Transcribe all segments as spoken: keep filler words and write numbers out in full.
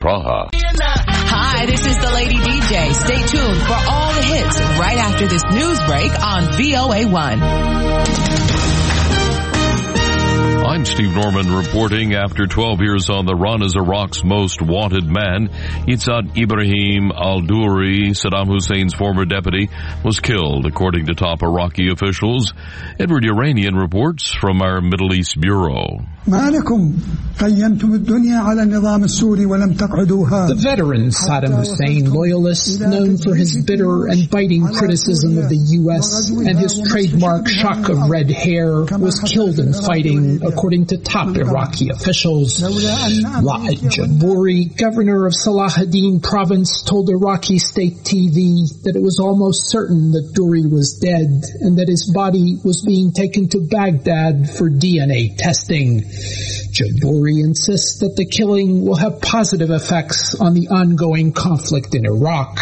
Praha. Hi, this is the Lady D J. Stay tuned for all the hits right after this news break on V O A one. I'm Steve Norman reporting. After twelve years on the run as Iraq's most wanted man, Izzat Ibrahim al-Duri, Saddam Hussein's former deputy, was killed, according to top Iraqi officials. Edward Uranian reports from our Middle East Bureau. The veteran Saddam Hussein loyalist, known for his bitter and biting criticism of the U S and his trademark shock of red hair, was killed in fighting, according to top Iraqi officials. Ra'ad Jabouri, governor of Salahuddin province, told Iraqi state T V that it was almost certain that Duri was dead and that his body was being taken to Baghdad for D N A testing. Jabouri insists that the killing will have positive effects on the ongoing conflict in Iraq.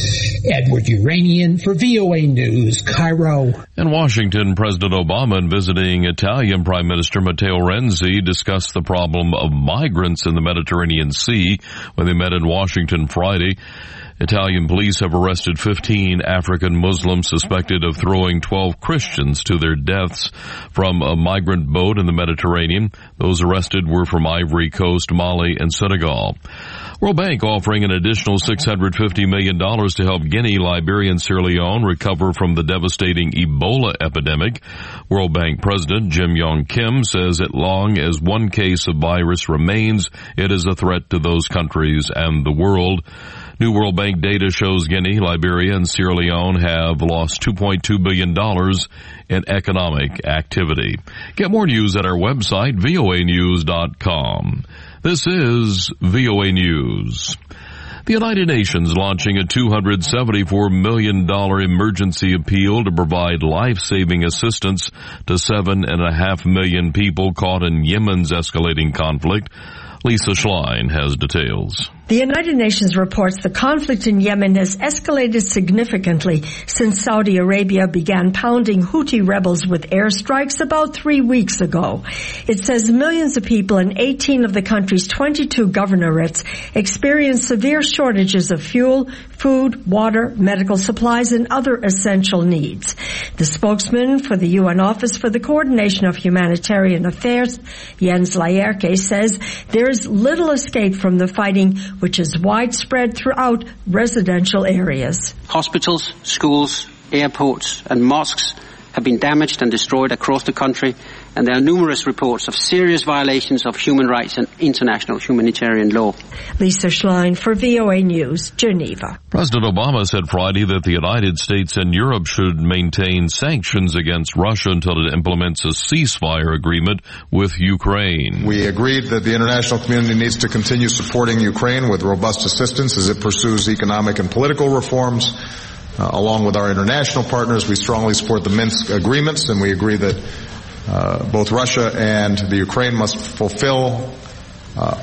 Edward Uranian for V O A News, Cairo. In Washington, President Obama and visiting Italian Prime Minister Matteo Renzi discussed the problem of migrants in the Mediterranean Sea when they met in Washington Friday. Italian police have arrested fifteen African Muslims suspected of throwing twelve Christians to their deaths from a migrant boat in the Mediterranean. Those arrested were from Ivory Coast, Mali, and Senegal. World Bank offering an additional six hundred fifty million dollars to help Guinea, Liberia, and Sierra Leone recover from the devastating Ebola epidemic. World Bank President Jim Yong Kim says as long as one case of virus remains, it is a threat to those countries and the world. New World Bank data shows Guinea, Liberia, and Sierra Leone have lost two point two billion dollars in economic activity. Get more news at our website, V O A news dot com. This is V O A News. The United Nations launching a two hundred seventy-four million dollars emergency appeal to provide life-saving assistance to seven and a half million people caught in Yemen's escalating conflict. Lisa Schlein has details. The United Nations reports the conflict in Yemen has escalated significantly since Saudi Arabia began pounding Houthi rebels with airstrikes about three weeks ago. It says millions of people in eighteen of the country's twenty-two governorates experience severe shortages of fuel, food, water, medical supplies, and other essential needs. The spokesman for the U N Office for the Coordination of Humanitarian Affairs, Jens Laerke, says there is little escape from the fighting, which is widespread throughout residential areas. Hospitals, schools, airports, and mosques have been damaged and destroyed across the country, and there are numerous reports of serious violations of human rights and international humanitarian law. Lisa Schlein for V O A News, Geneva. President Obama said Friday that the United States and Europe should maintain sanctions against Russia until it implements a ceasefire agreement with Ukraine. We agreed that the international community needs to continue supporting Ukraine with robust assistance as it pursues economic and political reforms. Uh, along with our international partners, we strongly support the Minsk agreements, and we agree that uh, both Russia and the Ukraine must fulfill uh,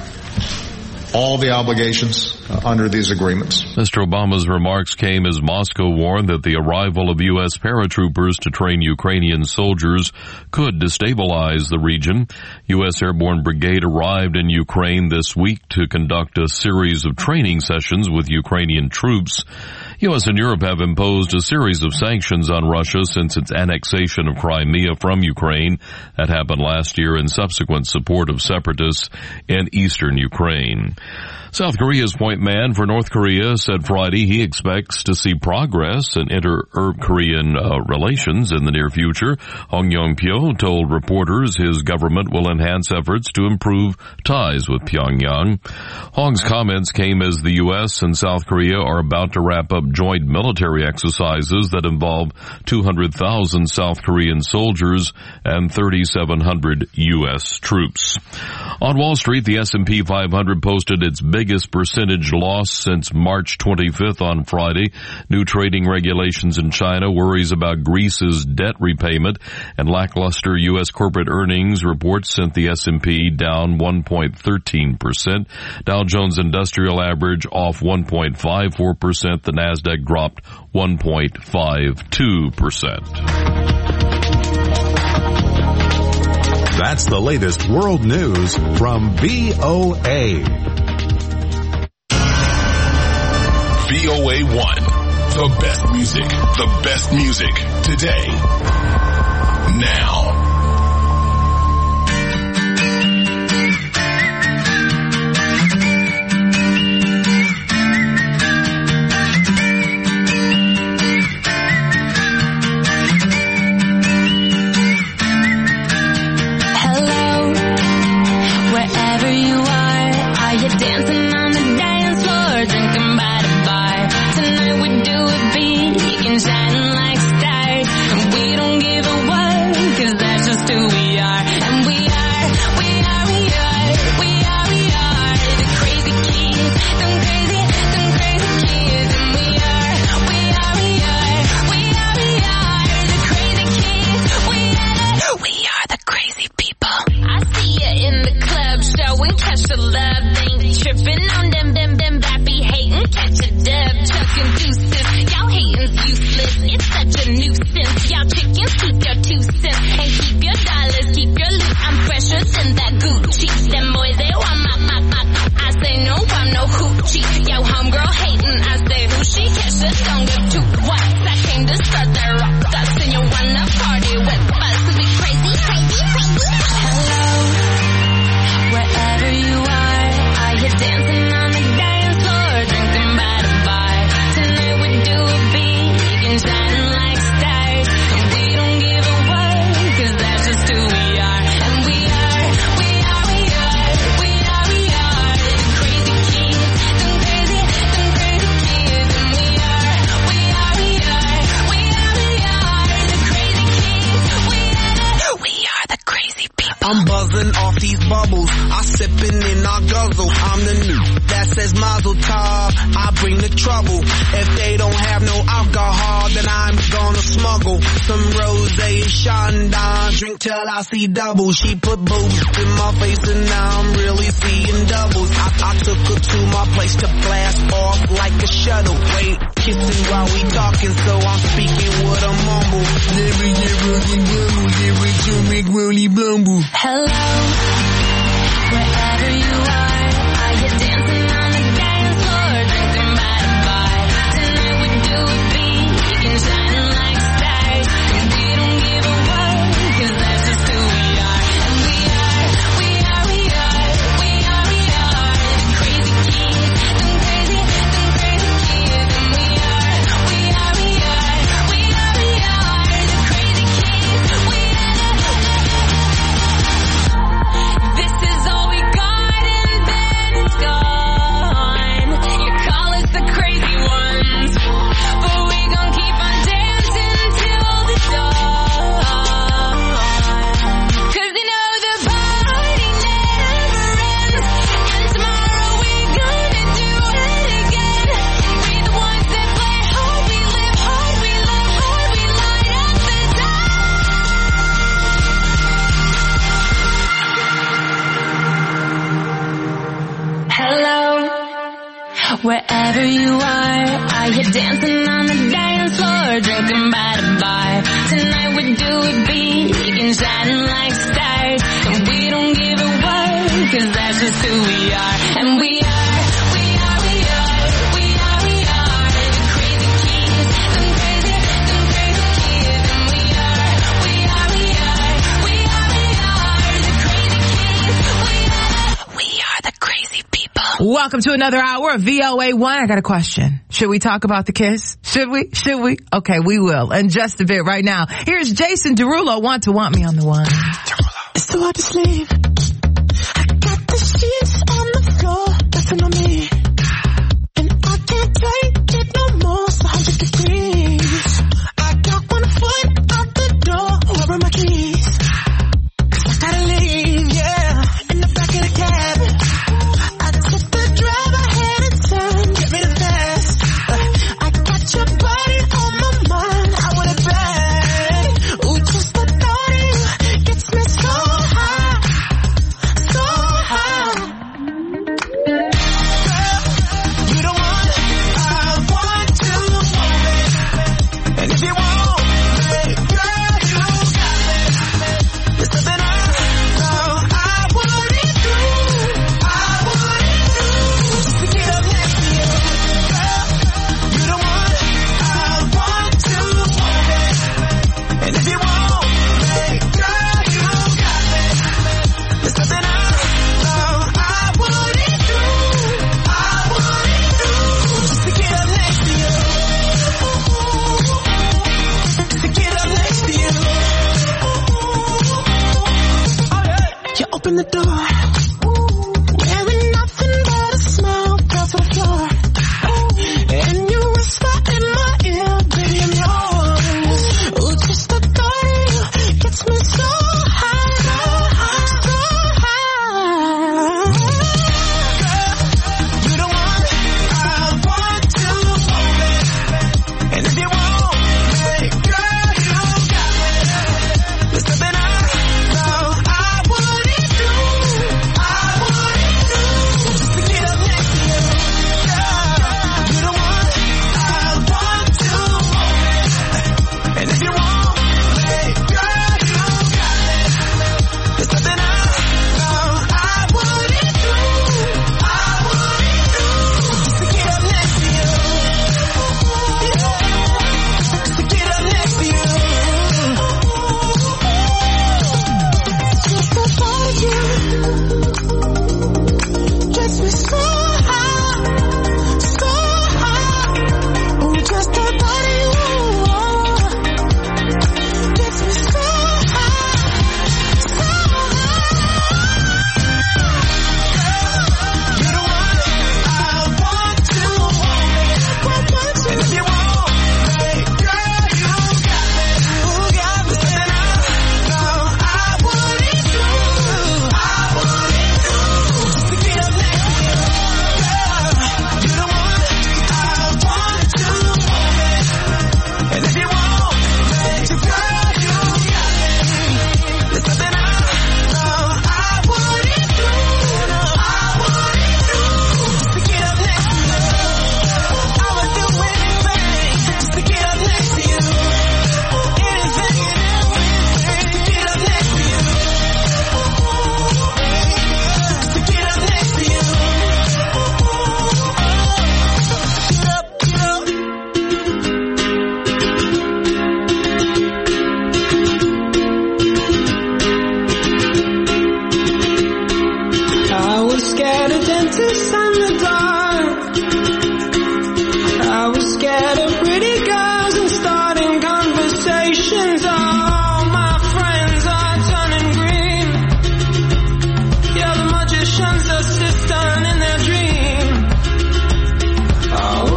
all the obligations uh, under these agreements. Mister Obama's remarks came as Moscow warned that the arrival of U S paratroopers to train Ukrainian soldiers could destabilize the region. U S Airborne Brigade arrived in Ukraine this week to conduct a series of training sessions with Ukrainian troops. U S and Europe have imposed a series of sanctions on Russia since its annexation of Crimea from Ukraine. That happened last year in subsequent support of separatists in eastern Ukraine. South Korea's point man for North Korea said Friday he expects to see progress in inter-Korean uh, relations in the near future. Hong Yong-pyo told reporters his government will enhance efforts to improve ties with Pyongyang. Hong's comments came as the U S and South Korea are about to wrap up joint military exercises that involve two hundred thousand South Korean soldiers and thirty-seven hundred U S troops. On Wall Street, the S and P five hundred posted its biggest percentage loss since March twenty-fifth on Friday. New trading regulations in China, worries about Greece's debt repayment, and lackluster U S corporate earnings reports sent the S and P down one point one three percent. Dow Jones Industrial Average off one point five four percent. The Nasdaq dropped one point five two percent. That's the latest world news from V O A. V O A one. The best music, the best music today, now. I'm buzzing off these bubbles, I sippin' and I guzzle. I'm the new that says Mazel Tov, I bring the trouble. If they don't have no alcohol, then I'm gonna smuggle some rosé Chandon, drink till I see double. She put boobs in my face and now I'm really seeing doubles. I, I took her to my place to blast off like a shuttle. Wait, kissing while we talking, so I'm speaking with a mumble. Hello, wherever you are, are you dancing on the dance floor, drinking by the bar? Tonight we do it big and shining like stars, and we don't give a what, 'cause that's just who we are. And we are, we are, we are, we are, we are the crazy kids, them crazy, them crazy kids. And we are, we are, we are, we are, we are the crazy kids. We are the This is all we got and then it's gone. You call us the crazy ones, but we gon' keep on dancing till the dawn. 'Cause you know the party never ends, and tomorrow we gonna do it again. We the ones that play hard, we live hard, we love hard, we light up the Hello, wherever you are, are you dancing on the dance floor, drinking by the bar? Tonight we do it big and shining like stars, and we don't give a what, 'cause that's just who we are. And we are, we are, we are, we are, we are the crazy kids, them crazy, them crazy kids. And we are, we are, we are, we are, we are the crazy kids. We are, we are the crazy people. Welcome to another hour of V O A one. I got a question. Should we talk about the kiss? Should we? Should we? Okay, we will. In just a bit right now. Here's Jason Derulo, Want to Want Me on the one. It's too hard to sleep. I got the sheets on the floor, nothing on me. And I can't take it no more, it's one hundred degrees. I got one foot out the door, where are my keys? 'Cause I gotta leave, yeah, in the back of the cab. I took the drive, I had a turn, get rid of fast. Uh, I got your body on my mind, I want it bad. Ooh, just the thought of you gets me so high, so high. door. Wearing nothing but a smile across the floor. And you whisper in my ear, baby, I'm yours. Ooh, just the thought of you gets me so high, so high. Girl, you're the one I want to hold it. And if you want me, girl, you got me. There's something I know I wouldn't do, I wouldn't do, just to get up next to you. Girl, you're the one I want to hold it. And if you want me, girl, you got me. There's something I know I wouldn't do, I wouldn't do, just to get up next to you. Just to get up next to you. Just the thought of you gets me so high, so high. Ooh, just the thought of you gets me so high, so high. You're the one I want to hold it. And if you want me, girl, you got me. You got me. There's something I know I wouldn't do, I wouldn't do, just to get up next to you. Girl, you're the one I want to hold it. And if you want me, girl, you got me. There's something I know I wouldn't do, I wouldn't do, just to get up next to you. I would do anything just to get up next to you. Anything and everything to get up next to you. To get up next to you. Get up, get up. I was scared of dentists and the dark. I was scared of pretty girls and starting conversations. All my friends are turning green. Yeah, the magician's assistant in their dream. Oh,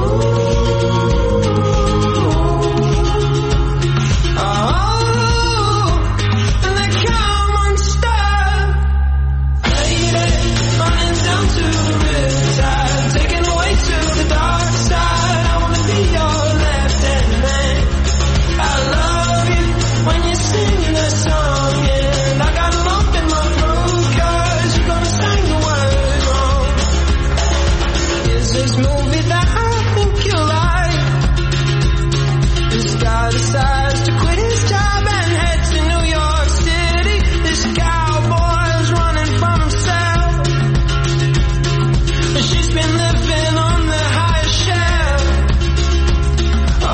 oh, and they come unstuck. Lady, running down to the riptide, taken away to the dark side. I wanna be your left-hand man. I love you when you're singing that song, and I got a lump in my throat 'cause you're gonna sing the words wrong. Is this movie that I think you like? This guy decides to quit his job and head to New York City. This cowboy's running from himself. She's been living on the highest shelf. Oh,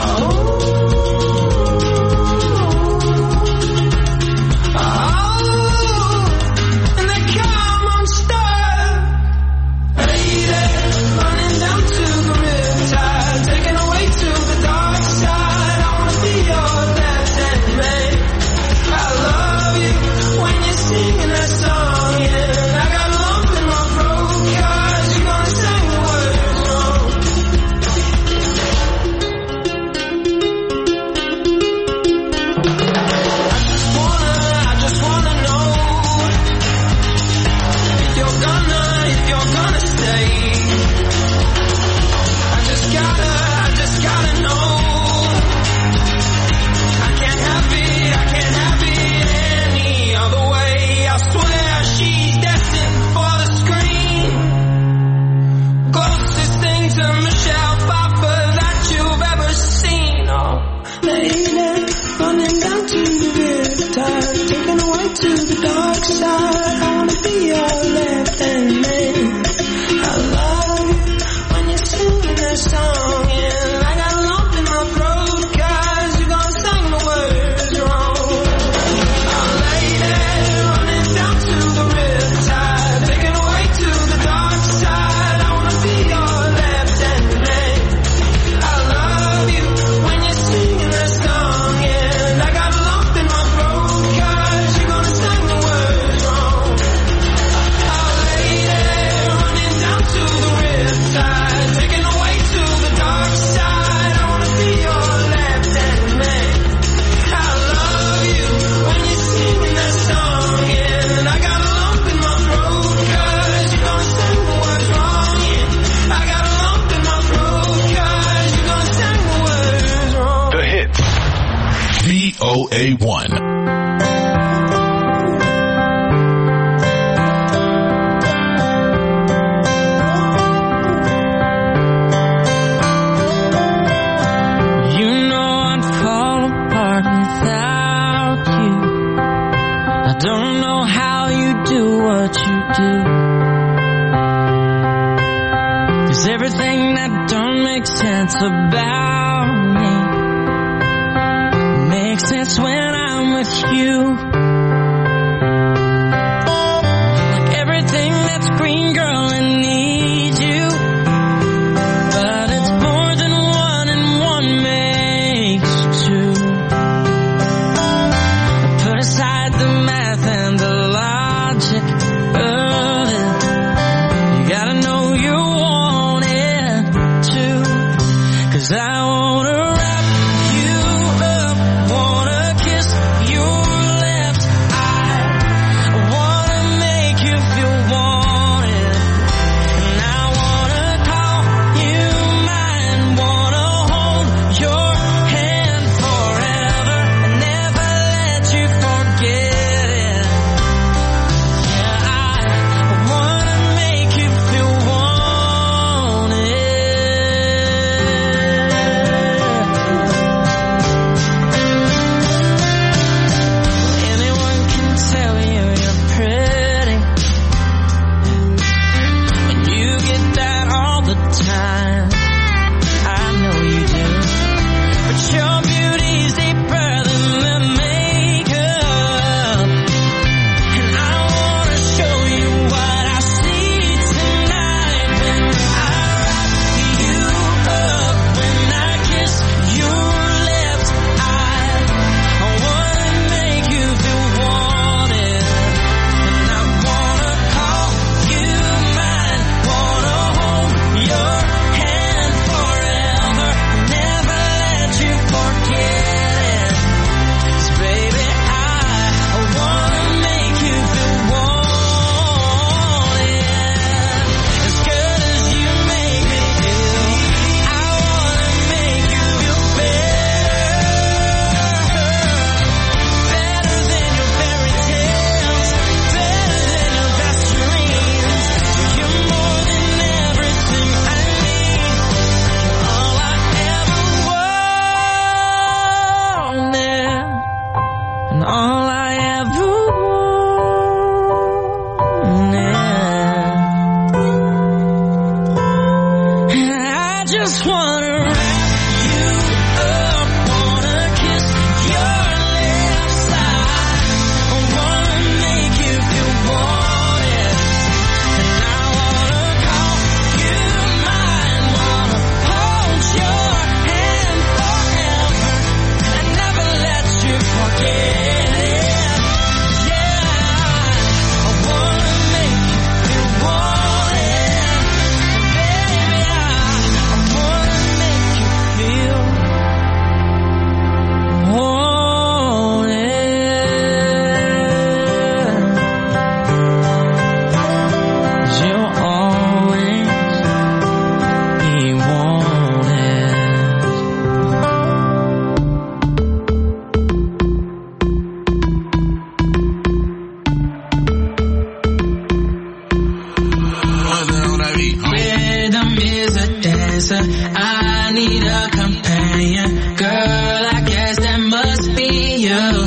oh, and they come unstuck. Lady, running down to the riptide, taken away to the dark side. I wanna be your left-hand man. I love you when you're singing that song, and I got a lump in my throat 'cause you're gonna sing the words wrong. I just wanna, I just wanna know if you're gonna, if you're gonna stay. I just gotta, I just gotta know. I can't have it, I can't have it any other way. I swear she's destined for the screen. Closest thing to Michelle Pfeiffer that you've ever seen. Oh, lady, running down to the riptide, taken away to the dark side. I wanna be your left-hand man. I love you when you're singing that song, and I got a lump in my throat 'cause you're gonna sing the words wrong. Oh, lady, running down to the riptide, taken away to the dark side. I wanna be your left-hand man. I love you when you're singing that song, and I got a lump in my throat 'cause you're gonna sing the words wrong. A one. Everything that don't make sense about me makes sense when I'm with you. Like everything that's green, girl, it needs you. But it's more than one and one makes two. Put aside the math and the logic of it. You gotta know you want it too. 'Cause I wanna wrap you up, wanna kiss your left eye, I wanna make you feel wanted, and I wanna call you mine, wanna hold your hand forever and never let you forget it. Yeah, I wanna make you feel wanted. Anyone can tell you you're pretty, and you get that all the time. I know you do, but your beauty's deeper than the makeup, and I wanna show you what I see tonight when I wrap you up, when I kiss your left eye. I wanna make you feel wanted, and I wanna call you mine, wanna hold your hand forever, never let you forget it. 'Cause baby, I, I wanna make you feel wanted, as good as you make me feel. I wanna make you feel better, better than your fairy tales, better than your best dreams. You're more than everything I need, all I ever wanted, and all I ever wanted. And I just wanna wrap you up, wanna kiss your left side, I wanna make you feel wanted, and I wanna call you mine, wanna hold your hand forever and never let you forget it. Yeah, I wanna make you feel wanted, baby, I, I wanna make you feel wanted. 'Cause you'll always be wanted. Rhythm is a dancer, I need a companion. Girl, I guess that must be you.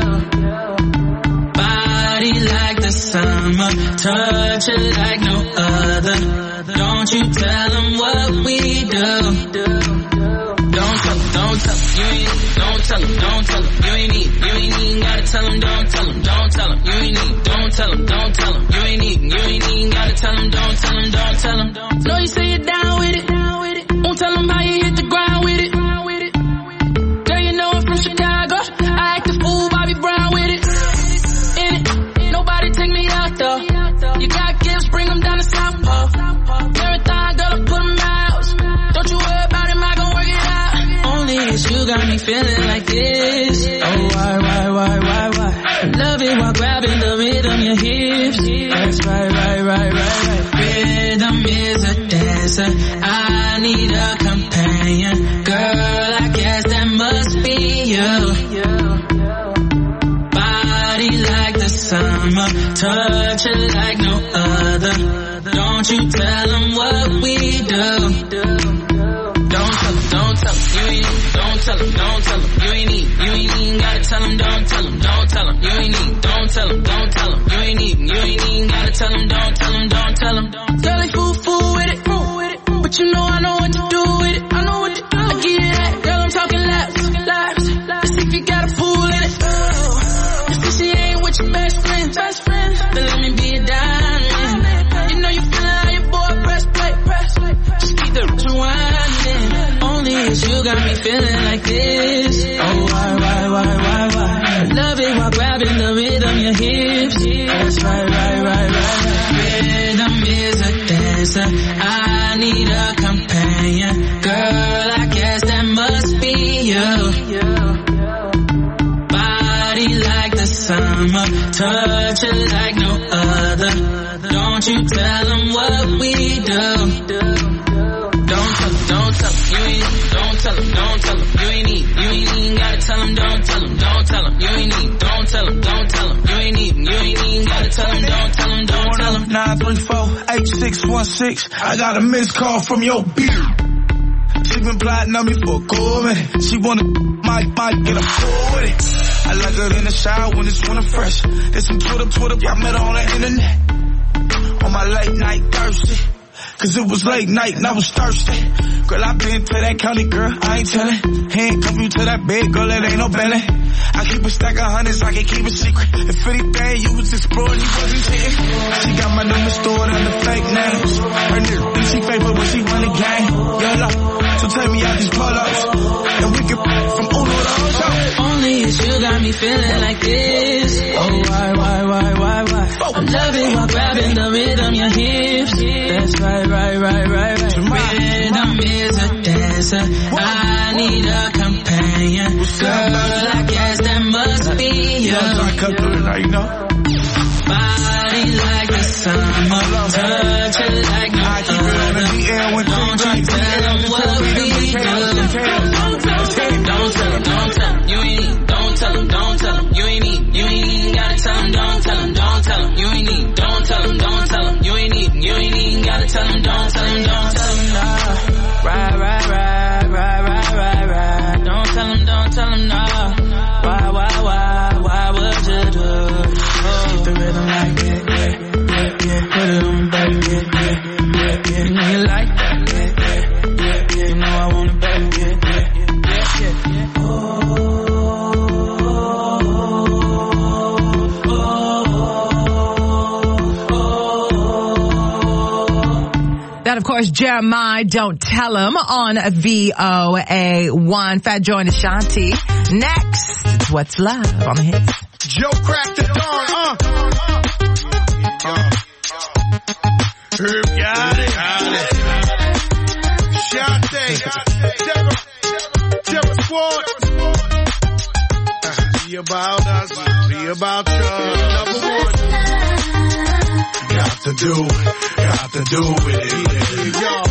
Body like the summer, touch it like no other. Don't you tell them what we do. Don't tell them, don't tell them, you ain't, don't tell them, don't tell them, you ain't need, you ain't even gotta tell them, don't tell them, don't tell them, you ain't need, don't tell them, don't tell them, you ain't even, you ain't even gotta tell them, don't tell them, don't tell them. Know you say you're down with it, won't tell them how you hit the ground with it. Girl, you know I'm from Chicago, I act a fool, Bobby Brown with it. In it, nobody take me out though. You got gifts, bring them down to South Pole. Marathon, gotta put them out. Don't you worry about him, I gon' work it out. Only it's you got me feeling like this. Oh, why, why, why, why, why? I love it while grabbing the rhythm, your hips. That's right, right, right, right, right. Rhythm is a dance. dancer. I need a companion. Girl, I guess that must be you. Body like the summer, touch it like no other. Don't you tell them what we do. Don't tell them, don't tell them, you ain't need. Don't tell them, don't tell them, you ain't need. You ain't even gotta tell them, don't tell them, don't tell them, you ain't need. Don't tell them, don't tell them, you ain't need. You ain't even gotta tell them, don't tell them, don't tell them. Girl, they fool, fool with it, fool with it. But you know I know what to do with it. I know what to do. I give you that, girl, I'm talking laps, laps. Let's see if you got a fool in it. If she ain't with your best friend, best friend, then let me be a diamond. You know you feeling how your boy press play, press play. Just keep the rewinding. Only is you got me feeling like this. Oh, why, why, why, why, why? Love it while grabbing the rhythm, your hips. That's right, right, right, right. Rhythm is a dancer. I need a companion. Girl, I guess that must be you. Body like the summer, touch it like no other. Don't you tell them what we do. Don't tell them, don't tell them, you ain't need. Don't tell them, don't tell them, you ain't need. You ain't even gotta tell them, don't tell them, don't tell them, you ain't need. Don't tell them, don't tell them, you ain't need. You ain't even gotta tell them, don't tell them, don't tell them. nine three four, eight six one six, I got a missed call from your beard. She been plotting on me for a cool minute. She wanna, might, might get a fool with it. I like her in the shower when it's winter fresh. There's some Twitter, Twitter, I met her on the internet. On my late night thirsty. Cause it was late night and I was thirsty. Girl, I been to that county, girl, I ain't tellin'. Handcuff you to that bed, girl, it ain't no belly. I keep a stack of hundreds, I can keep a secret. If anything, you was exploring, you wasn't hitting. She got my number stored under fake names. Her nigga, she favorite when she run the game. YOLO, so tell me out these pull-ups. And we can from Uno to Ocho. Only is you got me feeling like this. Oh, why, why, why, why, why? I'm loving while grabbing the rhythm, your hips. That's right, right, right, right, right. Rhythm is a dancer. I need a companion. Girl, I guess that must be you. Body like the summer, touch it like no other. Don't you tell them what we do. Don't tell them, don't tell them, don't tell them, you ain't need. Don't tell them, don't tell them, you ain't need. You ain't even gotta tell them, don't tell them, don't tell them, you ain't need. Don't tell them, don't tell them, you ain't need. You ain't even gotta tell them, don't tell them, don't tell them, nah. Right, right, right, right, right, right, right. Don't tell them, don't tell them, nah. Why, why, why, why would you do? Keep the rhythm like that, yeah, yeah, yeah. Put it on, baby, yeah, yeah, yeah, yeah. You know you like that, yeah, yeah, yeah, yeah. You know I want it, baby, yeah, yeah, yeah, yeah, yeah. Oh, oh, oh, oh. That, of course, Jeremiah, Don't Tell Him on V O A one. Fat Joe and Ashanti. Next, it's What's Love on the hits. Joe cracked the dawn, uh. uh. Herb got it. Got it. Shante. Terror. Terror Squad. Be about us. Be about you. Number one. Got to do. Got to do with it. Y'all.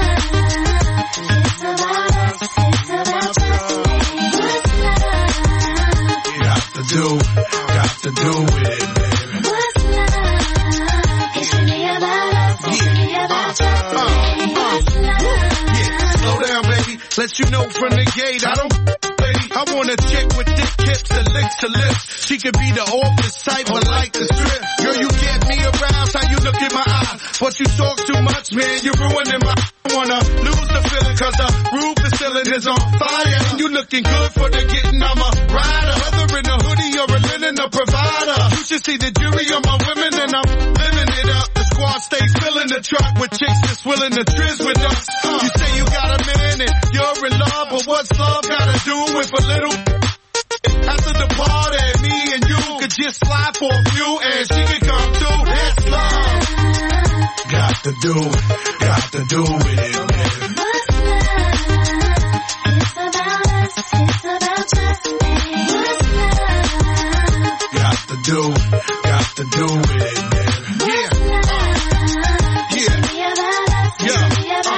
Got to do. Got to do with it, baby. What's love? It should be about us. It should be about us. Uh, uh, yeah, slow down, baby. Let you know from the gate, I don't, baby. I want a chick with thick hips and licks to lips. She could be the office type, but like the strip. Girl, you get me aroused, how you look in my eye. But you talk too much, man, you're ruining my. I wanna lose the feeling, cause the roof is ceiling is on fire. And you looking good for the getting, I'm a rider. Whether in a hoodie or a linen, a provider. You should see the jury on my women, and I'm living it up. The squad stays filling the truck with chicks that's willing to trizz with us. You say you got a man and you're in love, but what's love gotta do with a little? After the party, me and you could just slide for a few, and she could come through. That's love. Got to do, got to do with it, man. What's love? It's about us, it's about just me. What's love? Got to do, got to do with it, man. Yeah. Uh, yeah. Yeah. Uh,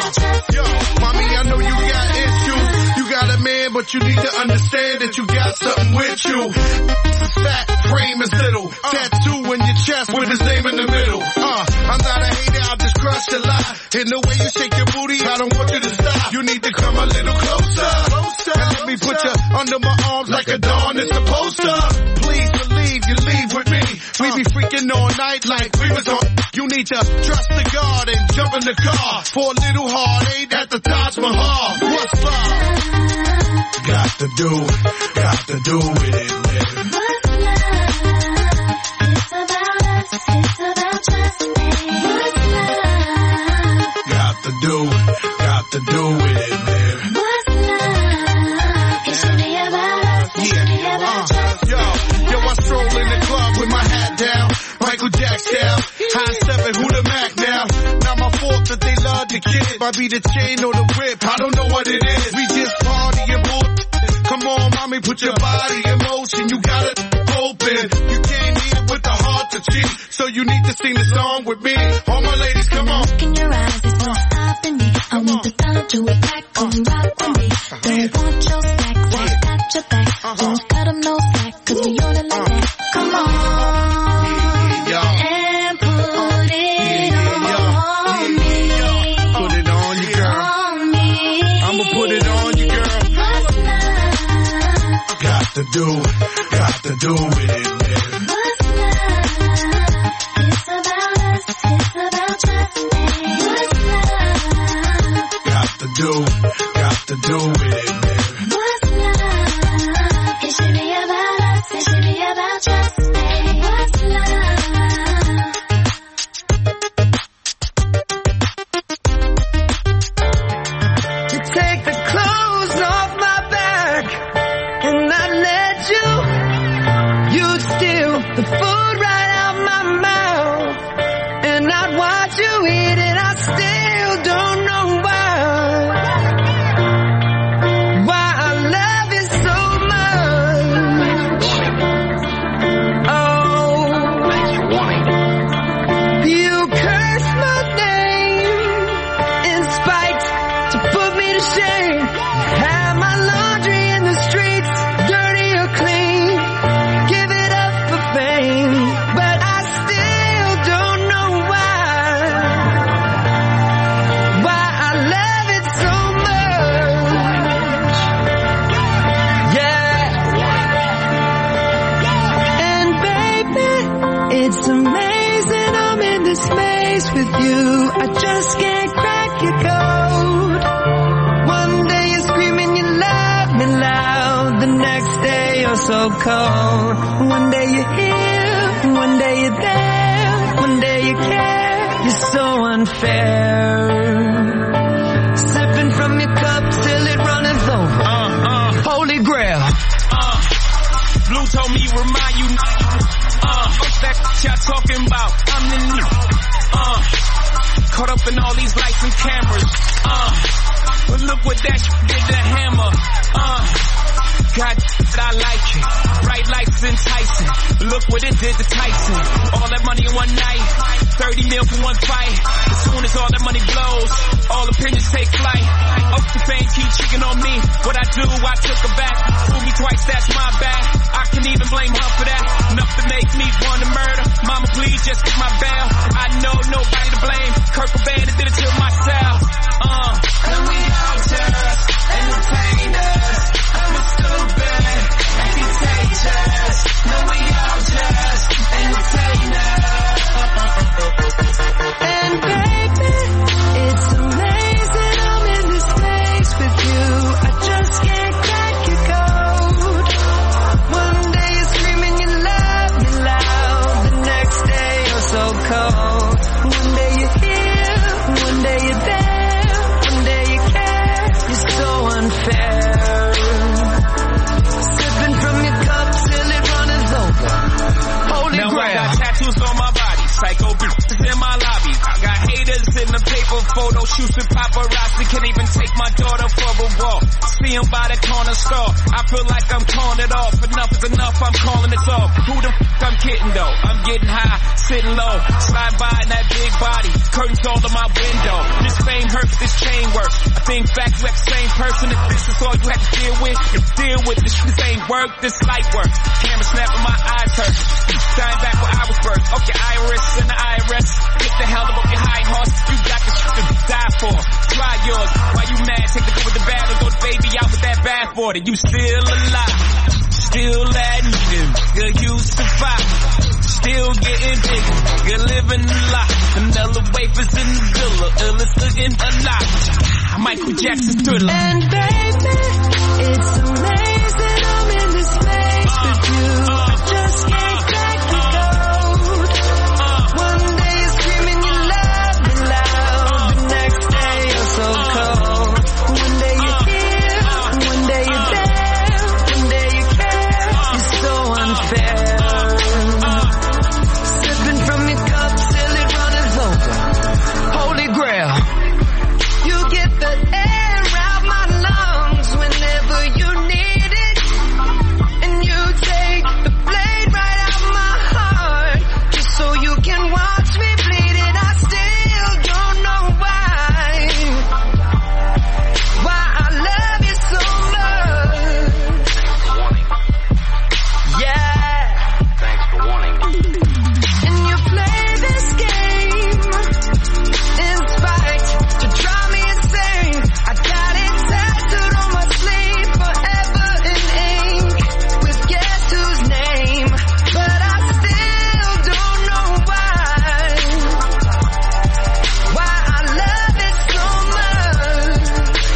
but you need to understand that you got something with you. It's a fat, frame is little, tattoo in your chest with his name in the middle. Uh, I'm not a hater, I'll just crush a lot. In the way you shake your booty, I don't want you to stop. You need to come a little closer, closer. And let me put you under my arms like a dawn is supposed to. Please believe you leave with me. We be freaking all night like we was on. You need to trust the God and jump in the car for a little heartache at the Taj Mahal. What's love? Got to do, got to do with it, man. What's love? It's about us, it's about trust me. What's love? Got to do, got to do with it, man. What's love? It should be about us, it should be about trust me. Yo, yo, I stroll in the club with my hat down, Michael Jackson, high seven, who the Mac now? Not my fault that they love the kid. Might be the chain or the whip, I don't know what it is. We just party and bull. Come on, mommy, put your body in motion. You got it open. You can't need it with the heart to cheat. So you need to sing the song with me. All my ladies, come on. Look in your eyes, there's no stopping me. I want the time to attack, come rock with me. Don't want your stacks, I got your back. Don't cut them no slack, cause we on it like that. Come on. And put it on me. Put it on you, girl. On me. I'ma put it on you, girl. What's love? Got to do, got to do with it, man. What's love? It's about us, it's about trust me. What's love? Got to do, got to do with it, man. What's love? It should be about us, it should be about trust me. What's love? You take the clothes off my back and I let you. You'd steal the food right out my mouth and I'd watch you eat it. I still don't know why. Why I love you so much. Oh, you curse my name in spite to put me to shame. Have my laundry in the streets, dirty or clean. Give it up for fame, but I still don't know why. Why I love it so much. Yeah. And baby, it's amazing I'm in this maze with you. I just can't crack your code. One day you're screaming you love me loud, the next day you're so cold. One day you're here, one day you're there, one day you care. You're so unfair. Sipping from your cup till it runneth over. Uh, uh, Holy Grail. Uh, Blue told me remind you. Uh, what's that y'all talking about? I'm the new. Uh, caught up in all these lights and cameras. Uh, but look what that did to Hammer. Uh, God, I like it. Bright lights enticing. Look what it did to Tyson. All that money in one night. thirty mil for one fight. As soon as all that money blows, all opinions take flight. Up the fame, keep cheating on me. What I do, I took her back. Fool me twice, that's my bad. I can even blame her for that. Enough to make me want to murder. Mama, please just get my bail. I know nobody to blame. Kurt Cobain did it to myself. Uh. And we all just entertainers. I'm stupid and contagious. No, we all just entertainers. And baby, it's amazing I'm in this place with you. I just can't crack your code. One day you're screaming you love me loud, the next day you're so cold. One day you're here, one day you're there, one day you care. You're so unfair. Sipping from your cup till it runneth over. Holy now Grail. I got tattoos on my body, psycho bitches in my lobby. I got haters in the paper photo shoots with paparazzi. Can't even take my daughter for a walk. See him by the corner store. I feel like I'm calling it off. Enough is enough, I'm calling it off. Who the f*** I'm kidding though? I'm getting high, sitting low. Slide by in that big body. Curtains all in my window. This fame hurts, this chain works. I think back to that same person if this is all you have to deal with, then deal with this. This ain't work, this light work. Camera snapping, my eyes hurt. Dying back where I was birthed. Okay, Iris and the I R S. Get the hell up your high horse. You got the shit to die for. Try yours. Why you mad? Take the good with the bad or throw the baby out with that bathwater. You still alive. Still admitting. Good, you survive. Still getting bigger. Good living a lot. Vanilla wafers in the villa. Illest looking alive. Michael Jackson thriller. And baby, it's amazing I'm in this place with you. I just can't crack the code. One day you're screaming you love me loud. The next day you're so cold. One day you're here, one day you're there. One day you care, you're so unfair. Sipping from your cup till it runneth over. Holy grail. You get the air out my lungs whenever you need it. And you take the blade right out my heart just so you can watch me bleed it. I still don't know why. Why I love you so much. Yeah. Thanks for warning. And you play this game in spite to drive me insane. I got it tattooed on my sleeve forever in ink with guess whose name. But I still don't know why. Why I love it so much.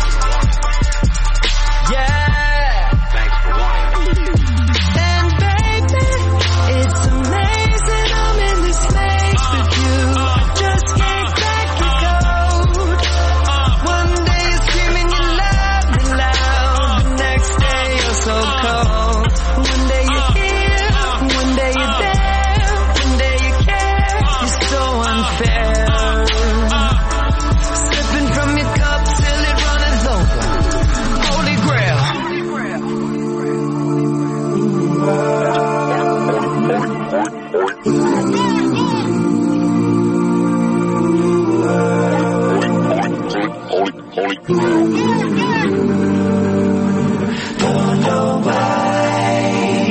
Yeah. Thanks for warning. And baby, it's amazing I'm in this place with you. I just can't crack the code. One day you're screaming you love me loud. The next day you're so cold. One day you're here, one day you're there. One day you care, you're so unfair. Sipping from your cup till it runneth over. Holy grail. Don't know why.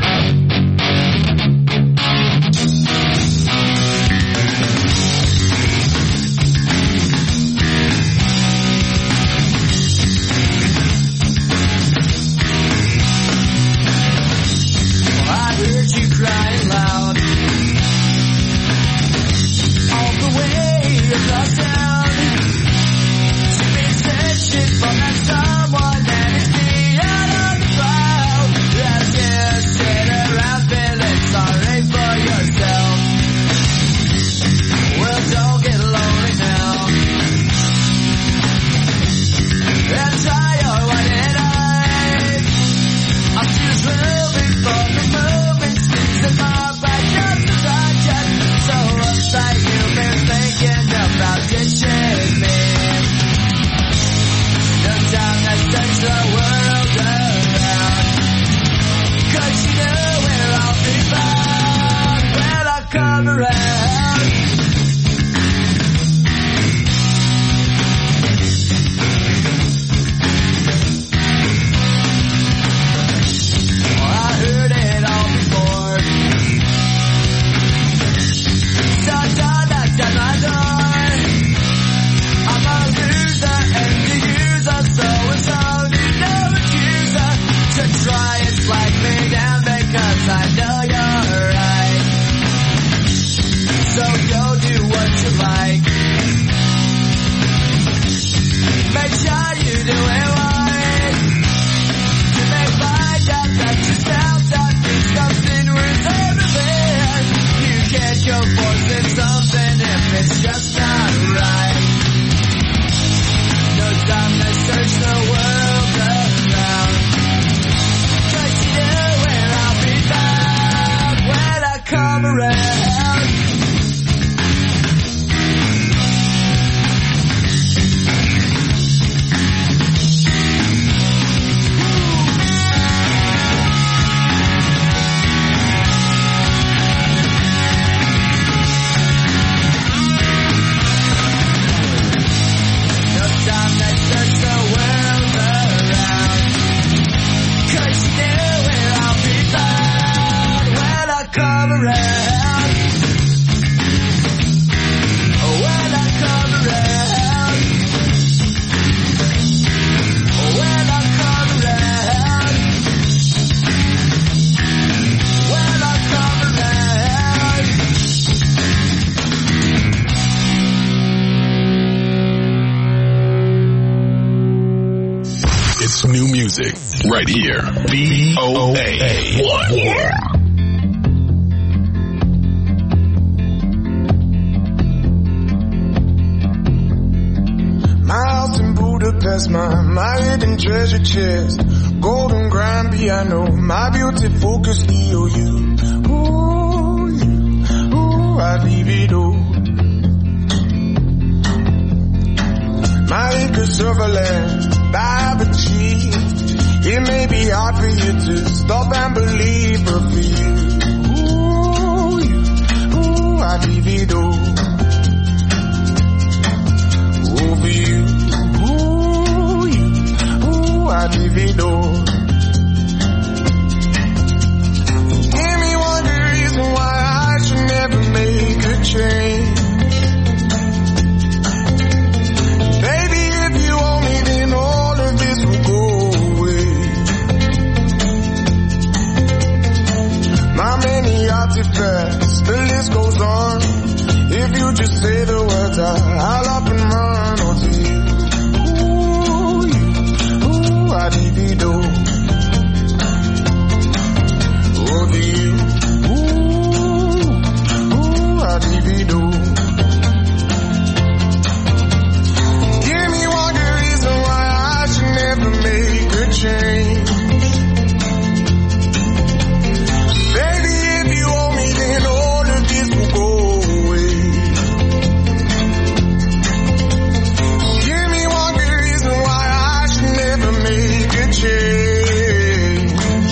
I heard you crying loud all the way across town. She made said shit for that It's new music right here. V O A one. Yeah. My house in Budapest, my, my hidden treasure chest, golden grand piano, my beauty focused E O U. Ooh, you, ooh, I'd leave it all. My acres of land I've achieved. It may be hard for you to stop and believe, but for you, ooh, you, ooh, I'd leave it all. Over you, ooh, you, ooh, I'd leave it all. Give me one good reason why I should never make a change. Baby, if you owe me, then all of this will go away. My many artifacts, the list goes on. If you just say the words, I, I'll up and run. Divido over you, ooh, ooh, I divido. Give me one good reason why I should never make a change. Baby, if you owe me, then all of this will go away. Give me one good reason why I should never make a change.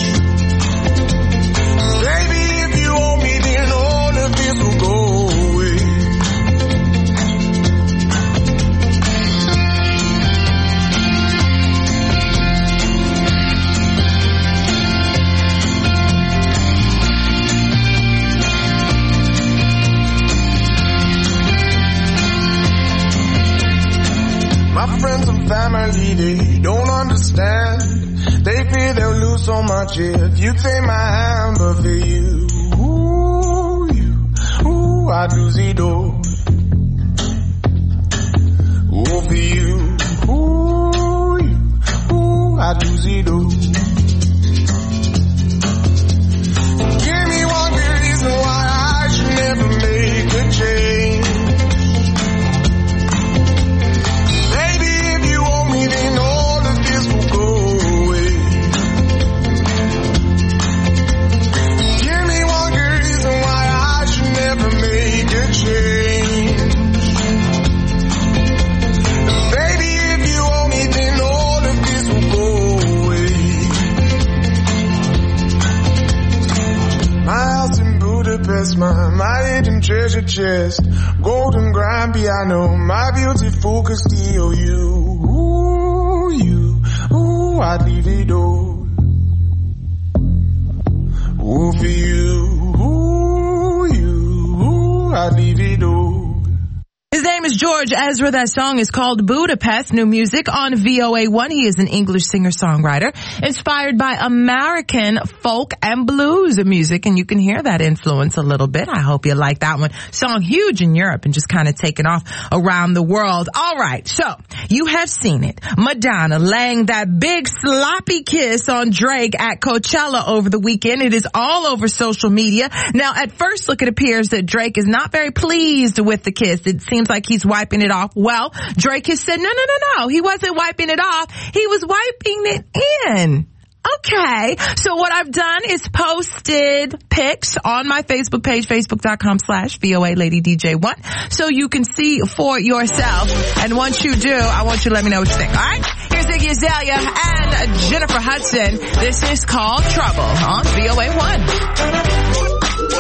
Baby, if you owe me, then all of this will go away. My friends and family, they don't understand. They fear they'll lose so much if you take my hand, but for you, ooh, you, ooh, I'd lose it all. Ooh, for you, ooh, you, ooh, I'd lose it all. Give me one good reason why I should never make a change. Baby, if you owe me, then all of this will go. My, my hidden treasure chest, golden grand piano, my beauty focused E O U. Ooh, you, ooh, I'd leave it all. Ooh, for you, ooh, you, ooh, I'd leave it all. His name is George Ezra. That song is called Budapest. New music on V O A one. He is an English singer-songwriter inspired by American folk and blues music, and you can hear that influence a little bit. I hope you like that one. Song huge in Europe and just kind of taken off around the world. All right, so you have seen it. Madonna laying that big sloppy kiss on Drake at Coachella over the weekend. It is all over social media. Now, at first look, it appears that Drake is not very pleased with the kiss. It seems like he's wiping it off. Well, Drake has said, no, no, no, no. He wasn't wiping it off. He was wiping it in. Okay. So what I've done is posted pics on my Facebook page, facebook.com slash VOA Lady D J one. So you can see for yourself. And once you do, I want you to let me know what you think. All right. Here's Iggy Azalea and Jennifer Hudson. This is called Trouble on V O A one.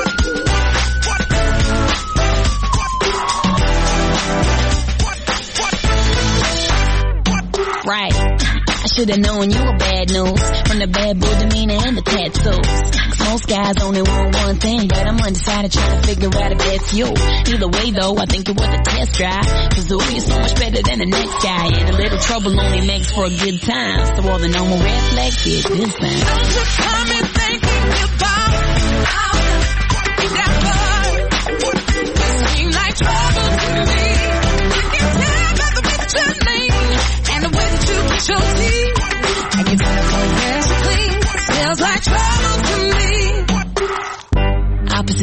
Right. I should've known you were bad news from the bad boy demeanor and the tattoos. Cause most guys only want one thing, but I'm undecided trying to figure out if that's you. Either way though, I think it was a test drive. Cause ooh, you're so much better than the next guy, and a little trouble only makes for a good time. So all the normal red flags get this time. Don't you come in thinking about how you never seem like trouble to me. I can tell by the way that your name and the way that you put your teeth.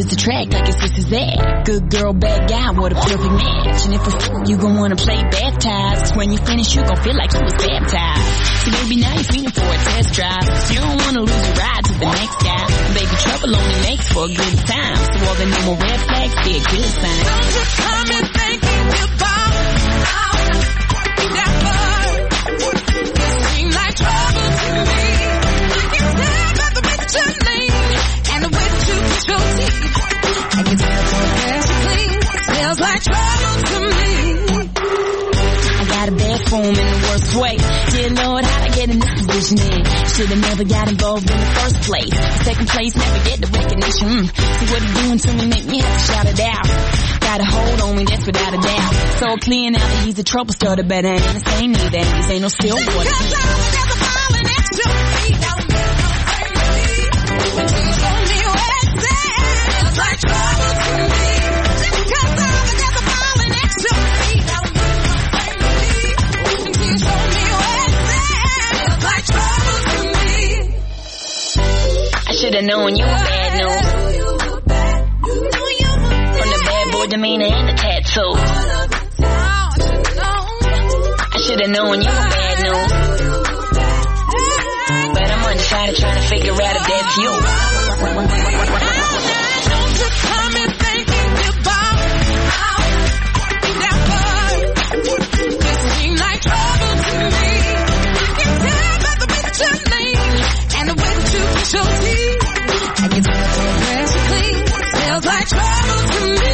opposites attract like it's this is that. Good girl, bad guy, what a perfect match. And if a f- you gon' wanna play baptized, 'cause when you finish you gon' feel like you was baptized. So baby, now you're feeling for a test drive. You don't wanna lose your ride to the next guy. Baby, trouble only makes for a good time. So all the normal red flags be a good sign. Don't you come and thinking about how you got fun. You seem like trouble to me. I can tell by the way that your name and the way that you put your teeth. I can tell your hair's clean. Smells like trouble to me. I got a bad form in the worst way. Dear Lord, how'd I get in this position in? Should've never got involved in the first place. Second place, never get the recognition. Mm. See what it's doing to me, make me have to shout it out. Got a hold on me, that's without a doubt. So clear now that he's a trouble starter, but I ain't the same neither. This ain't no still water. Because I'm never falling next to me. Don't never bring me. When you show me where it's at, feels like trouble to me. Because I'm never falling next to me. Don't never bring me. When you show me where it's at, feels like trouble to me. I should've known you were bad news. From the bad boy demeanor and the tattoo. I should've known you were bad news. But I'm undecided trying to figure out if that's you. Don't you come and thinking about how you got fun. You seem like trouble to me. I can tell by the way that your name and the way that you put your teeth. I can tell your hair's clean. Smells like trouble to me.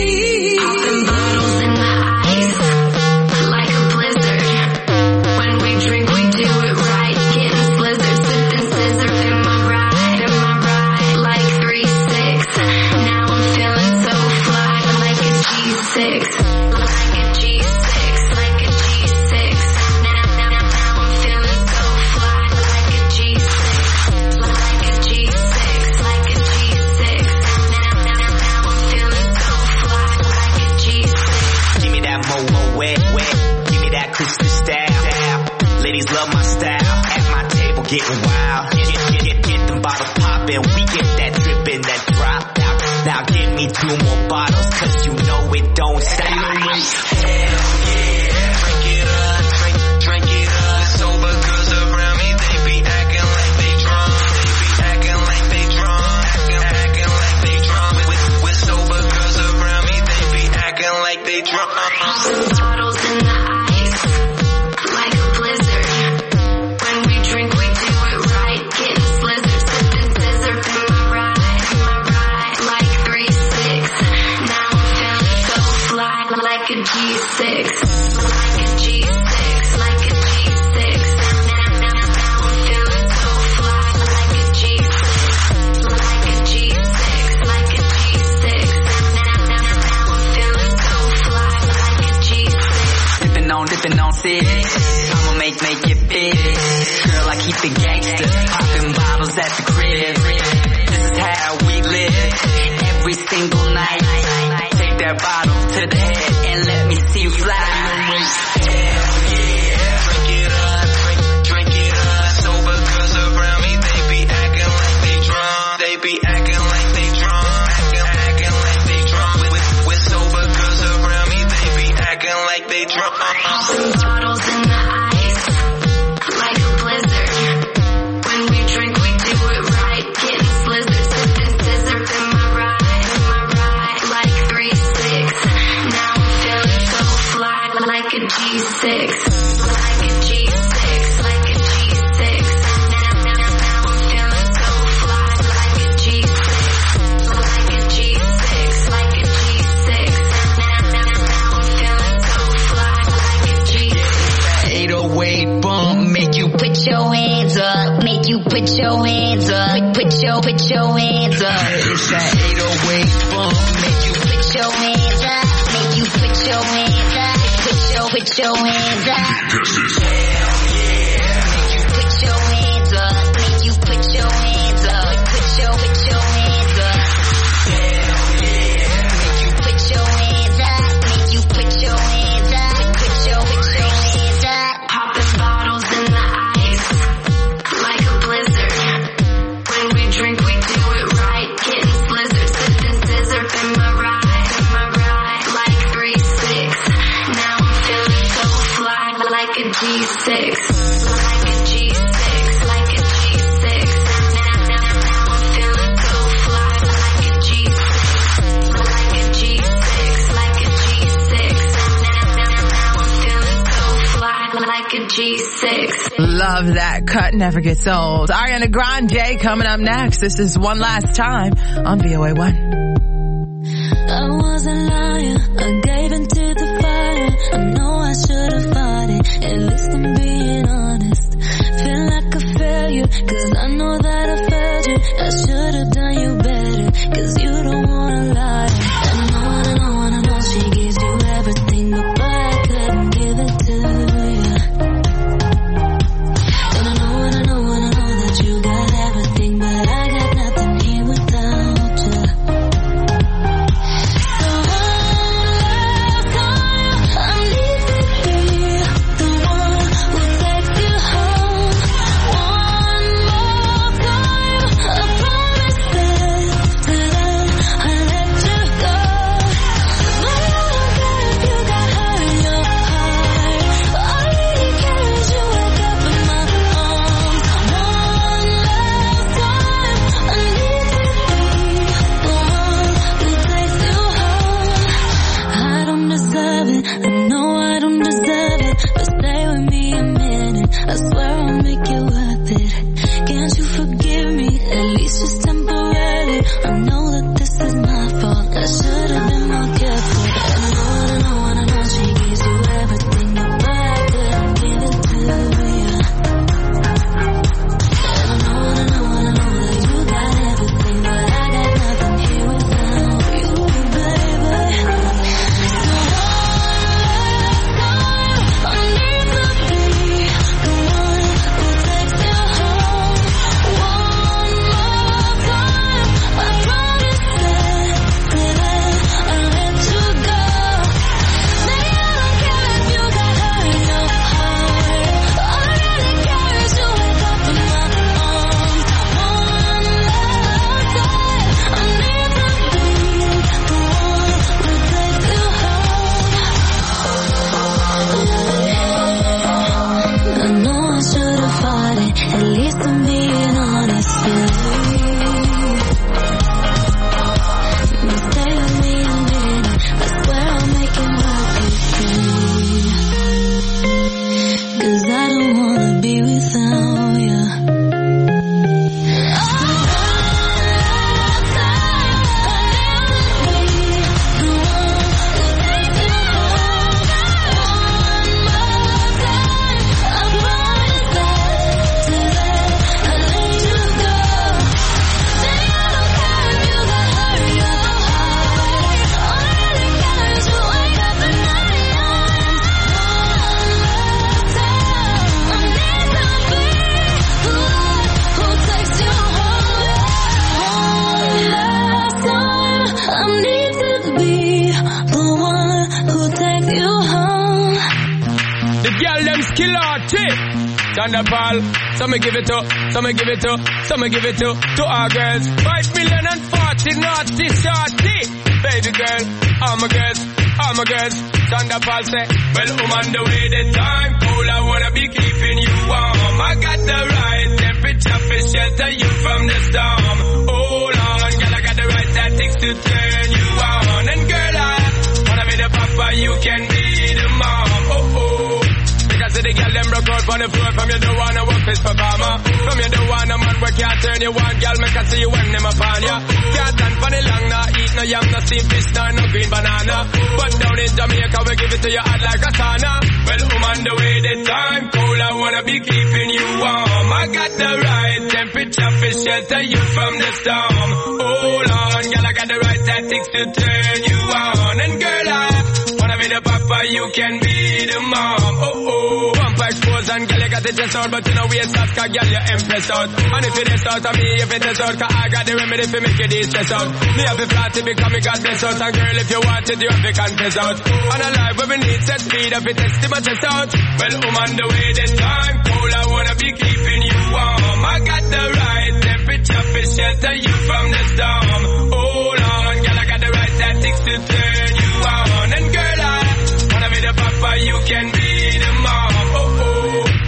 Popping bottles in the ice, like a blizzard. When we drink, we do it right. Getting slizzard, sipping scissor in my ride, in my ride, like three six. Now I'm feeling so fly, like a G six, like a G six, like a G six. Now, now, now I'm feeling so fly, like a G six, like a G six, like a G six. Now, now, now I'm feeling so fly, like a G six. Give me that mo mo wet wet. Give me that crystal style. Ladies love my style. At my table getting wild. Get get get, get them bottles poppin'. We get that drippin', that drop out. Now give me two more bottles, 'cause you know it don't stop. Hell yeah, drink it up, drink drink it up. Sober girls around me, they be acting like they drunk. They be acting like they drunk. Acting acting like they drunk. With with sober girls around me, they be acting like they drunk. Bottles in the ice, like a blizzard. When we drink, we do it right. Getting slizzard, sipping scissor in my ride, in my ride, like three six. Now I'm feeling so fly, like a G six, like a G six, like a G six. Now, now, now I'm feeling so fly, like a G six, like a G six, like a G six. Now, now, now I'm feeling so fly, like a G six. Dipping on, dipping on six. I'ma make, make it big. Girl, I keep it gangster. Popping bottles at the crib. This is how we live. Every single night. Take that bottle to the head and let me see you fly. Hell yeah. Drink it up, drink, drink it up. Sober girls around me, they be acting like they drunk. They be acting like they drunk. Acting, acting like they drunk. With, with sober girls around me, they be acting like they drunk. Popping bottles in the ice, like a blizzard. When we drink, we do it right. Getting slizzard, sipping scissor in my ride, in my ride, like three six. Now I'm feeling so fly, like a G six, like a G six, like a G six. Now, now, now I'm feeling so fly, like a G six, like a G six, like a G six. Now, now, now I'm feeling so fly, like a G six. eight oh eight bump, make you Put your hands up, make you put your hands up, put your, put your hands up. It's that eight oh eight bump, make you Put your hands up, make you put your hands up, put your, put your hands up. hell yeah. Make you put your hands up, make you put your hands up, put your, put your hands up. Hell yeah. Make you put your hands up, make you put your hands up, put your, put your hands up. Popping bottles in the ice, like a blizzard. When we drink, we do it right. Getting slizzard, sipping Love that cut, never gets old. Ariana Grande coming up next. This is One Last Time on V O A one. I wasn't lying, I gave into the fire. I know I should have fought it, at least I'm being honest. Feel like a failure, cause I know that I failed you. I should have done you better, cause you don't wanna lie. I know, I know, I know she gives you everything, but boy, I couldn't give it to you. And I know, and I know, and I know that you got everything, but I got nothing here without you. So one last time, I need to be the one who takes you home. One more time, I promise that today I let you go. But I don't care if you got hurt in your heart. All I really care is you wake up in my arms. One last time, I need to be the one who takes you home. I don't deserve it, I know I don't deserve it, but stay with me a minute, I swear I'll make you worth it. Can't you forgive me, at least just temporarily? I know that this is my fault, I should have been more careful. And I know, and I know, and I know she gives you everything, but I couldn't give it to you. And I know, and I know, and I know that you got everything, but I got nothing here without you, baby. So one last time, I need to be the one who takes you home. One more time, I promise that today I'll let you go. Maybe I don't care if you got hurt in your heart. All I really care is you wake up in my arms. One last time, I need to be the one who takes you home. I know I should have fought it, at least I'm being honest with you. But stay with me a minute, I swear I'll make it worth it. Cause I don't wanna be without you. Thunderball, some me give it to, some me give it to, some me give it to, to our girls. Five million and forty naughty shorty. Baby girl, all my girls, all my girls. Thunderball say, well, I'm on the way, the time cold, I wanna be keeping you warm. I got the right temperature for shelter you from the storm. Hold on, girl, I got the right tactics to turn you on. And girl, I wanna be the papa, you can be the mom. Oh, oh. Because the girl them broke out on the floor. From you don't wanna work this performer. From you don't wanna man work can't turn you on. Girl make I see you when them upon ya. Can't stand for the long, nah eat no yam, no steamed fish, nah no green banana. But down in Jamaica we give it to you hot like a sauna. Well, I'm on the way, the time cold, I wanna be keeping you warm. I got the right temperature for shelter you from the storm. Hold on, girl, I got the right tactics to turn you on. And girl, I wanna be the papa, you can be the mom. Oh oh, pump expose and girl, you got the chest out, but you know we start, cause girl, you empress out. And if it is out of me, if it is out, cause I got the remedy for make it stress out. Me have to flat to become me God bless out. And girl, if you want it, you have to confess out. And a life where we need set speed, if it text my chest out. Well, I'm on the way, this time cold, I wanna be keeping you warm. I got the right temperature for shelter you from the storm. Hold on, girl, I got the right tactics to turn you on. And girl, I wanna be the papa, you can be the mom. Oh oh, girl, don't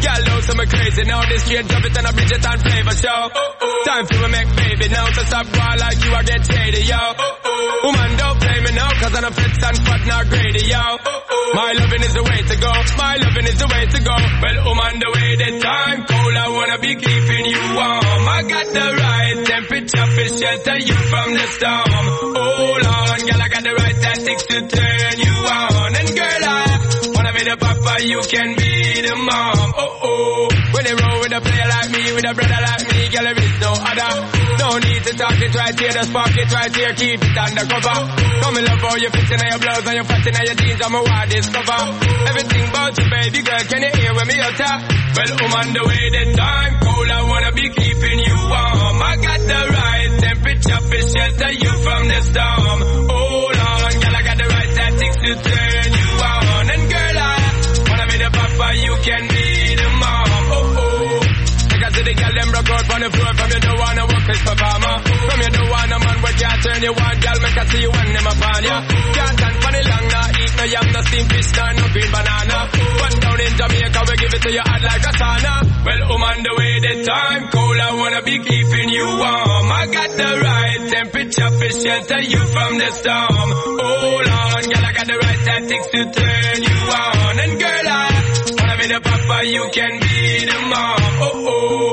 so me crazy now. This straight drop it and a Bridget and flavor show. Time for me make baby now. To stop going like you, I get shady, yo. Woman, don't play me now, cause I'm a fits and fat, not greedy, yo. My loving is the way to go. My loving is the way to go. Well, woman, the way the time cold, I wanna be keeping you warm. I got the right temperature for shelter you from the storm. Hold on, girl, I got the right tactics to turn you on. And girl, I wanna be the papa, you can be the mom. Oh oh, when they roll with a player like me, with a brother like me, girl, there is no other. No need to talk it right here, the spark it right here, keep it undercover. Come in love how you fit in your blouse and you fat in your jeans, I'm a wild discover. Everything about you, baby girl, can you hear when me utter? Well, I'm on the way, the time cold, I wanna be keeping you warm. I got the right temperature for shelter you from the storm. Hold on, girl, I got the right tactics to turn you on. And girl, I wanna be the papa, you can be the mom. Oh oh, like I said, the girl them broke out on the floor. From you don't wanna work this performer. From you don't wanna man where can't turn you on. Girl, make I see you when them upon ya. Can't stand for the long, nah, eat no yam, no steamed fish, nah, no green banana. But down in Jamaica, we give it to you hot like a sauna. Well, I'm on the way, the time cold, I wanna be keeping you warm. I got the right temperature for shelter you from the storm. Hold on, girl, I got the right tactics to turn you on. And girl, I wanna be the papa, you can be the mom. Oh oh.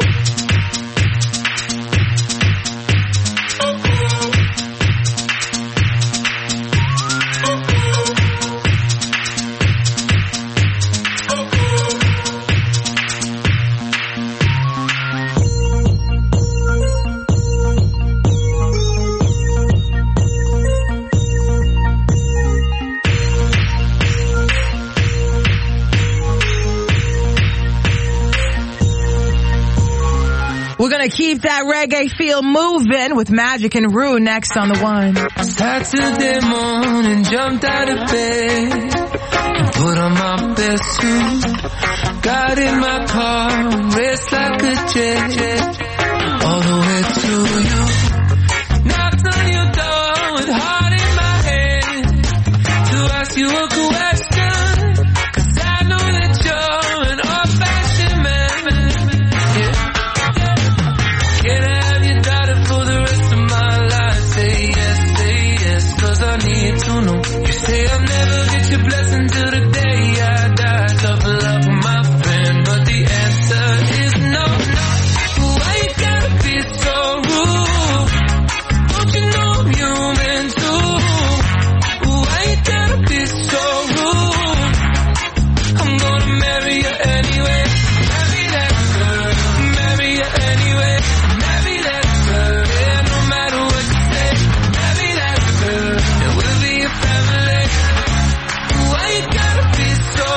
We're gonna keep that reggae feel moving with Magic and Rue next on the one. Saturday morning, jumped out of bed and put on my best suit. Got in my car, raced like a jet, all the way to you. Knocked on your door with heart in my hand to ask you a question, 'cause I know that you're an old-fashioned man. Yeah. Can I have your daughter for the rest of my life? Say yes, say yes, 'cause I need to know. You say I'll never get your blessing till the day I die. Tough love, my friend, but the answer is no, no. Why you gotta be so rude? Don't you know I'm human too? Why you gotta be so rude? I'm gonna marry you anyway. Marry that girl, marry you anyway. Marry that girl, yeah, no matter what you say. Marry that girl, and we'll be a family. Why you gotta be so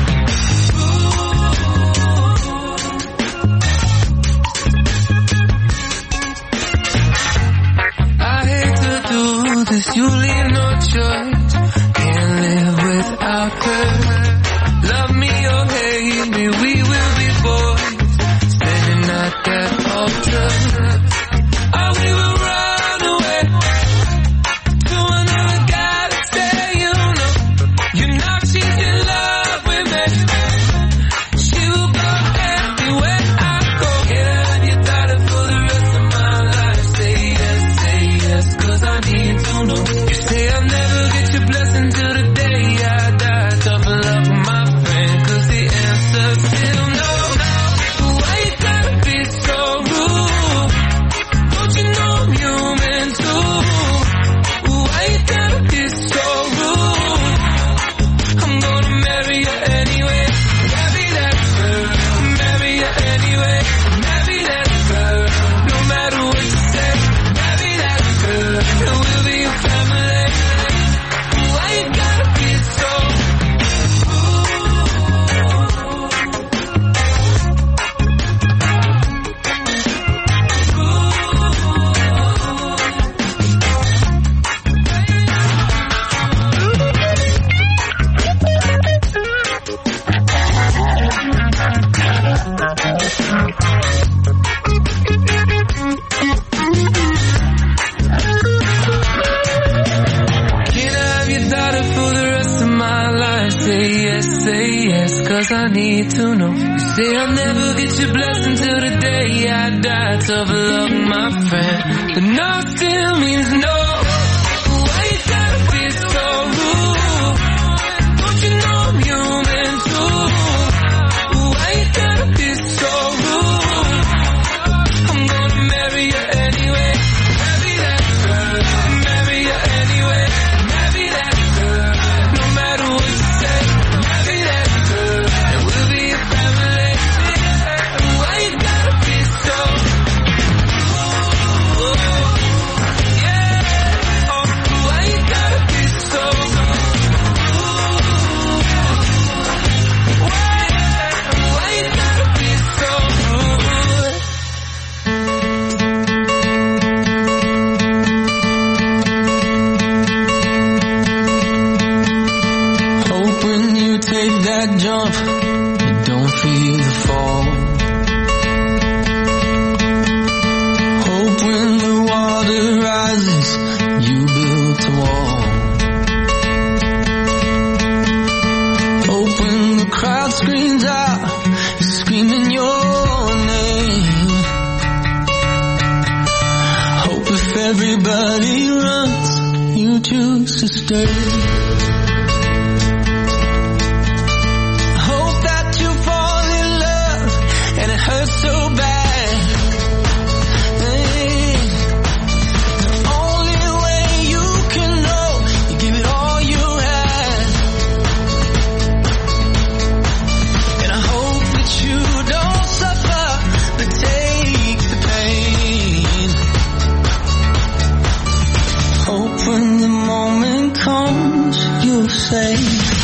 I hate to do this, you leave no choice. Can't live without her. Love me or hate me, we will be boys. Standing at that altar. Oh, we will run away to another guy to say you know. You know she's in love with me. She will go everywhere I go. Can I have your daughter for the rest of my life? Say yes, say yes, 'cause I need to know. You say I'll never get your blessing till the day I die. Tough love, my friend, 'cause the answer's still no, no. Why you gotta be so rude? Say I'll never get your blessing till the day I die. Tough luck, my friend, but no still means no. Why you gotta be so rude? Don't you know I'm human too? Why you gotta be so rude? I'm gonna marry you anyway. Marry that girl. Marry you anyway. Marry that girl. No matter what you say. Marry that girl. And we'll be a family. Why you gotta be so rude? Yeah. Oh, why you gotta be so rude? Why? Why you gotta be so rude? Hope when you take that jump, you don't feel the fall. Hope when the water rises, you build a wall. Hope when the crowd screams out, you're screaming your name. Hope if everybody runs, you choose to stay. Hope that you fall in love and it hurts so bad. Hey, the only way you can know, you give it all you had. And I hope that you don't suffer, but take the pain. Hope when the moment comes, you'll say,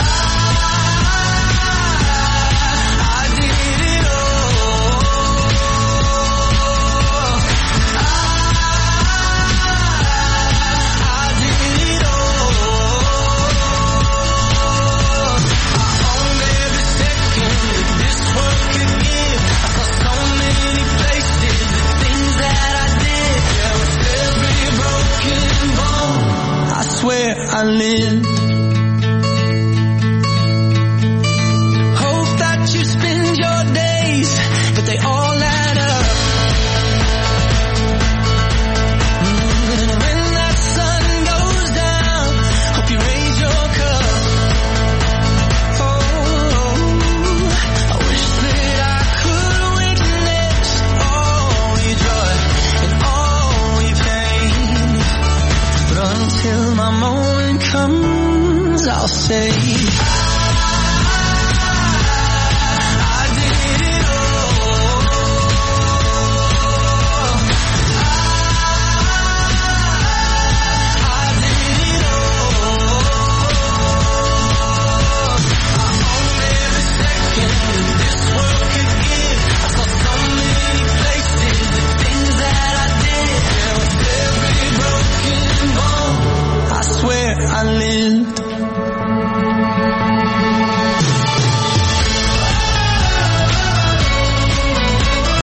I swear I lived. Hope that you spend your days, but they all add up. And when that sun goes down, hope you raise your cup. Oh, I wish that I could witness all your joy and all your pain. But until my moment comes, I'll say